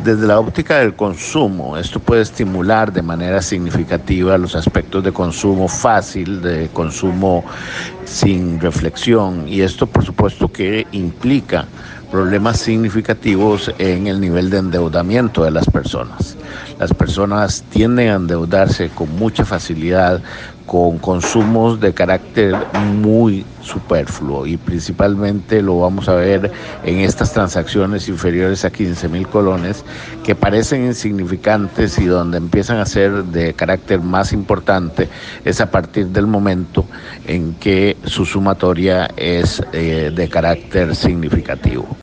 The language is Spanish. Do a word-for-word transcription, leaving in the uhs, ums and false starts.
Desde la óptica del consumo, esto puede estimular de manera significativa los aspectos de consumo fácil, de consumo sin reflexión, y esto por supuesto que implica problemas significativos en el nivel de endeudamiento de las personas. Las personas tienden a endeudarse con mucha facilidad, con consumos de carácter muy superfluo, y principalmente lo vamos a ver en estas transacciones inferiores a quince mil colones, que parecen insignificantes y donde empiezan a ser de carácter más importante es a partir del momento en que su sumatoria es eh, de carácter significativo.